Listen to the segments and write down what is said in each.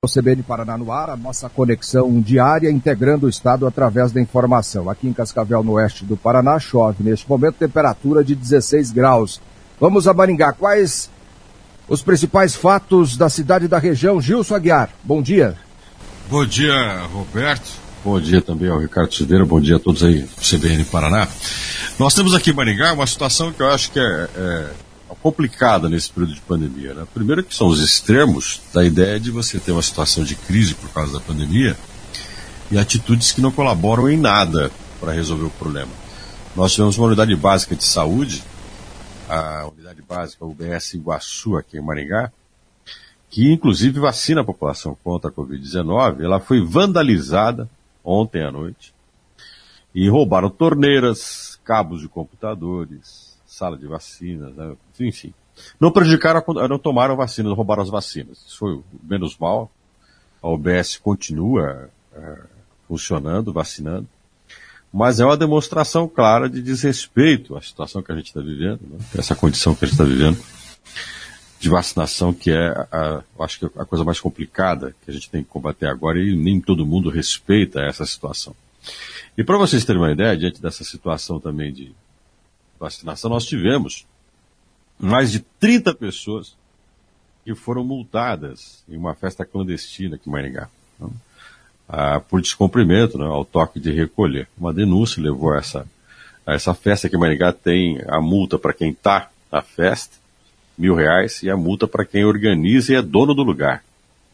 O CBN Paraná no ar, a nossa conexão diária integrando o estado através da informação. Aqui em Cascavel, no oeste do Paraná, chove neste momento, temperatura de 16 graus. Vamos a Maringá. Quais os principais fatos da cidade e da região? Gilson Aguiar, bom dia. Bom dia, Roberto. Bom dia também ao Ricardo Silveira. Bom dia a todos aí do CBN Paraná. Nós temos aqui em Maringá uma situação que eu acho que é complicada nesse período de pandemia, né? Primeiro que são os extremos da ideia de você ter uma situação de crise por causa da pandemia e atitudes que não colaboram em nada para resolver o problema. Nós tivemos uma unidade básica de saúde, a unidade básica UBS Iguaçu aqui em Maringá, que inclusive vacina a população contra a Covid-19. Ela foi vandalizada ontem à noite e roubaram torneiras, cabos de computadores, sala de vacinas, né? Enfim. Não prejudicaram, não tomaram vacina, não roubaram as vacinas. Isso foi o menos mal. A UBS continua funcionando, vacinando. Mas é uma demonstração clara de desrespeito à situação que a gente está vivendo, né? Essa condição que a gente está vivendo de vacinação, que eu acho que a coisa mais complicada que a gente tem que combater agora, e nem todo mundo respeita essa situação. E para vocês terem uma ideia, diante dessa situação também de vacinação, nós tivemos mais de 30 pessoas que foram multadas em uma festa clandestina aqui em Maringá, né? Por descumprimento, né, ao toque de recolher. Uma denúncia levou a essa festa que em Maringá tem a multa para quem está na festa, R$1.000, e a multa para quem organiza e é dono do lugar,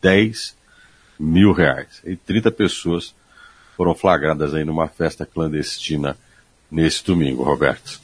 R$10.000. E 30 pessoas foram flagradas aí numa festa clandestina nesse domingo, Roberto.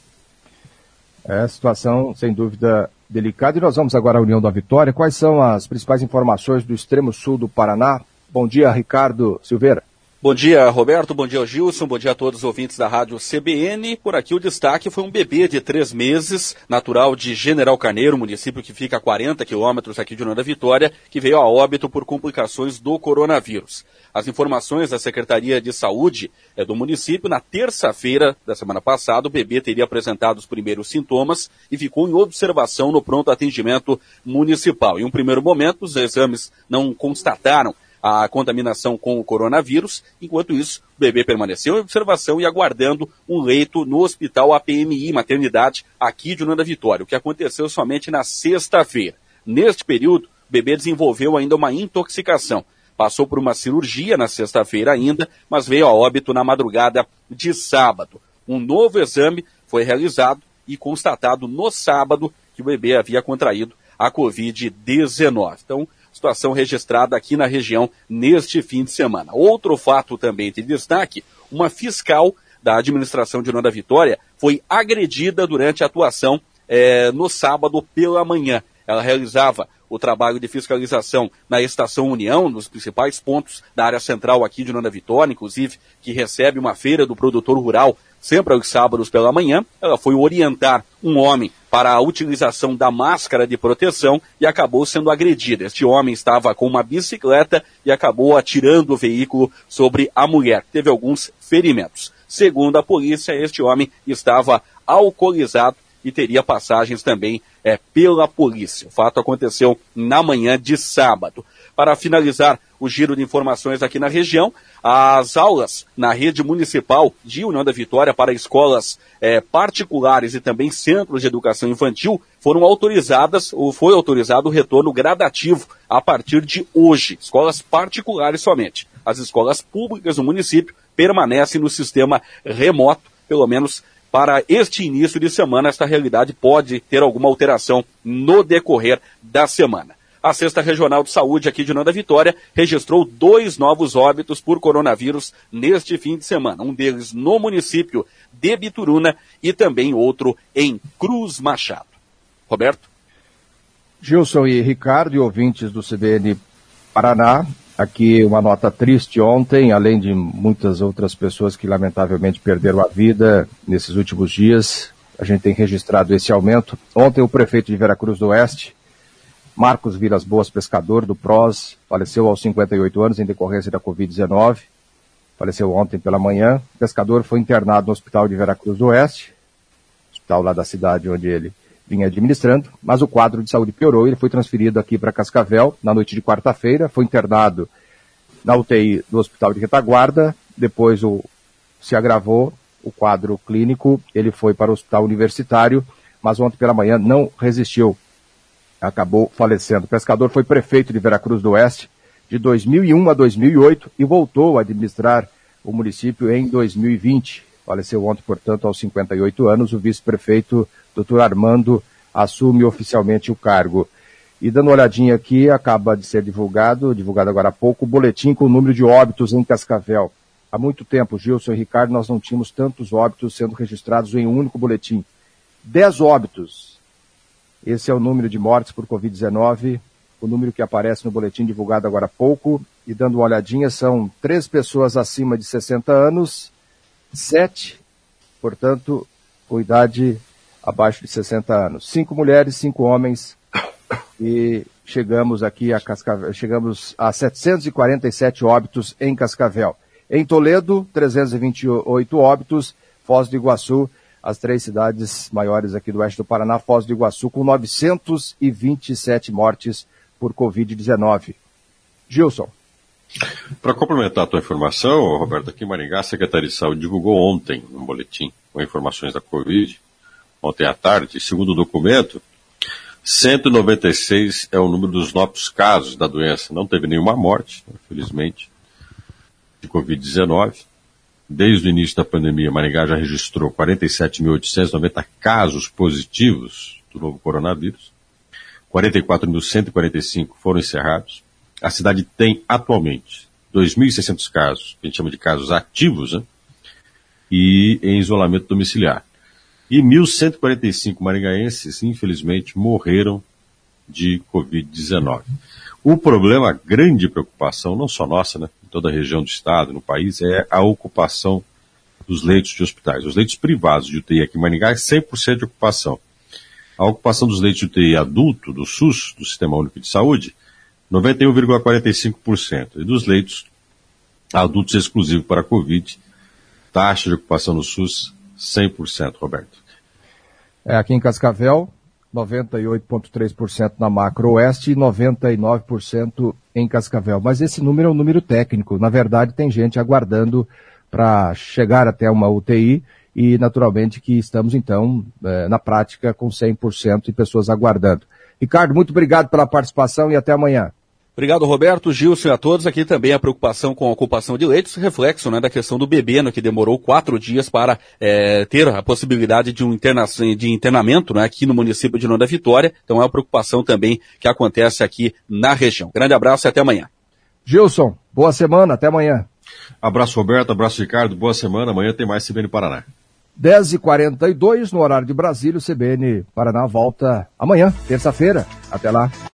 É situação, sem dúvida, delicada. E nós vamos agora à União da Vitória. Quais são as principais informações do extremo sul do Paraná? Bom dia, Ricardo Silveira. Bom dia, Roberto. Bom dia, Gilson. Bom dia a todos os ouvintes da Rádio CBN. Por aqui o destaque foi um bebê de 3 meses, natural de General Carneiro, município que fica a 40 quilômetros aqui de União da Vitória, que veio a óbito por complicações do coronavírus. As informações da Secretaria de Saúde do município, na terça-feira da semana passada, o bebê teria apresentado os primeiros sintomas e ficou em observação no pronto atendimento municipal. Em um primeiro momento, os exames não constataram a contaminação com o coronavírus. Enquanto isso, o bebê permaneceu em observação e aguardando um leito no Hospital APMI, maternidade, aqui de União da Vitória, o que aconteceu somente na sexta-feira. Neste período, o bebê desenvolveu ainda uma intoxicação. Passou por uma cirurgia na sexta-feira ainda, mas veio a óbito na madrugada de sábado. Um novo exame foi realizado e constatado no sábado que o bebê havia contraído a Covid-19. Então, situação registrada aqui na região neste fim de semana. Outro fato também de destaque, uma fiscal da administração de União da Vitória foi agredida durante a atuação no sábado pela manhã. Ela realizava o trabalho de fiscalização na Estação União, nos principais pontos da área central aqui de União da Vitória, inclusive que recebe uma feira do produtor rural sempre aos sábados pela manhã. Ela foi orientar um homem para a utilização da máscara de proteção e acabou sendo agredida. Este homem estava com uma bicicleta e acabou atirando o veículo sobre a mulher. Teve alguns ferimentos. Segundo a polícia, este homem estava alcoolizado e teria passagens também pela polícia. O fato aconteceu na manhã de sábado. Para finalizar o giro de informações aqui na região, as aulas na rede municipal de União da Vitória para escolas particulares e também centros de educação infantil foram autorizadas, ou foi autorizado o retorno gradativo a partir de hoje. Escolas particulares somente. As escolas públicas do município permanecem no sistema remoto, pelo menos para este início de semana. Esta realidade pode ter alguma alteração no decorrer da semana. A Sexta Regional de Saúde aqui de União da Vitória registrou 2 novos óbitos por coronavírus neste fim de semana. Um deles no município de Bituruna e também outro em Cruz Machado. Roberto? Gilson e Ricardo e ouvintes do CBN Paraná, aqui uma nota triste ontem, além de muitas outras pessoas que lamentavelmente perderam a vida nesses últimos dias, a gente tem registrado esse aumento. Ontem o prefeito de Veracruz do Oeste, Marcos Vilas Boas, pescador do PROS, faleceu aos 58 anos em decorrência da Covid-19, faleceu ontem pela manhã. O pescador foi internado no hospital de Veracruz do Oeste, hospital lá da cidade onde ele vinha administrando, mas o quadro de saúde piorou e ele foi transferido aqui para Cascavel na noite de quarta-feira, foi internado na UTI do Hospital de Retaguarda, depois se agravou o quadro clínico, ele foi para o Hospital Universitário, mas ontem pela manhã não resistiu, acabou falecendo. O pescador foi prefeito de Veracruz do Oeste de 2001 a 2008 e voltou a administrar o município em 2020. Faleceu ontem, portanto, aos 58 anos. O vice-prefeito, Dr. Armando, assume oficialmente o cargo. E dando uma olhadinha aqui, acaba de ser divulgado agora há pouco, o boletim com o número de óbitos em Cascavel. Há muito tempo, Gilson e Ricardo, nós não tínhamos tantos óbitos sendo registrados em um único boletim. 10 óbitos. Esse é o número de mortes por Covid-19, o número que aparece no boletim divulgado agora há pouco. E dando uma olhadinha, são 3 pessoas acima de 60 anos, 7, portanto, com idade abaixo de 60 anos. 5 mulheres, 5 homens, e chegamos aqui a Cascavel, chegamos a 747 óbitos em Cascavel. Em Toledo, 328 óbitos, Foz do Iguaçu, as 3 cidades maiores aqui do oeste do Paraná, Foz do Iguaçu, com 927 mortes por Covid-19. Gilson. Para complementar a tua informação, Roberto, aqui em Maringá, a Secretaria de Saúde divulgou ontem um boletim com informações da Covid, ontem à tarde. Segundo o documento, 196 é o número dos novos casos da doença. Não teve nenhuma morte, infelizmente, de Covid-19. Desde o início da pandemia, Maringá já registrou 47.890 casos positivos do novo coronavírus. 44.145 foram encerrados. A cidade tem atualmente 2.600 casos, que a gente chama de casos ativos, né? E em isolamento domiciliar. E 1.145 maringaenses, infelizmente, morreram de Covid-19. O problema, a grande preocupação, não só nossa, né, em toda a região do estado, no país, é a ocupação dos leitos de hospitais. Os leitos privados de UTI aqui em Maringá é 100% de ocupação. A ocupação dos leitos de UTI adulto, do SUS, do Sistema Único de Saúde, 91,45%. E dos leitos adultos exclusivos para a Covid, taxa de ocupação no SUS, 100%, Roberto. Aqui em Cascavel, 98,3% na Macro Oeste e 99% em Cascavel. Mas esse número é um número técnico. Na verdade, tem gente aguardando para chegar até uma UTI e, naturalmente, que estamos, então, na prática, com 100% de pessoas aguardando. Ricardo, muito obrigado pela participação e até amanhã. Obrigado, Roberto, Gilson e a todos. Aqui também a preocupação com a ocupação de leitos, reflexo, né, da questão do bebê, que demorou 4 dias para ter a possibilidade de de internamento, né, aqui no município de União da Vitória. Então é uma preocupação também que acontece aqui na região. Grande abraço e até amanhã. Gilson, boa semana, até amanhã. Abraço, Roberto, abraço, Ricardo, boa semana. Amanhã tem mais CBN Paraná. 10h42 no horário de Brasília, o CBN Paraná volta amanhã, terça-feira. Até lá.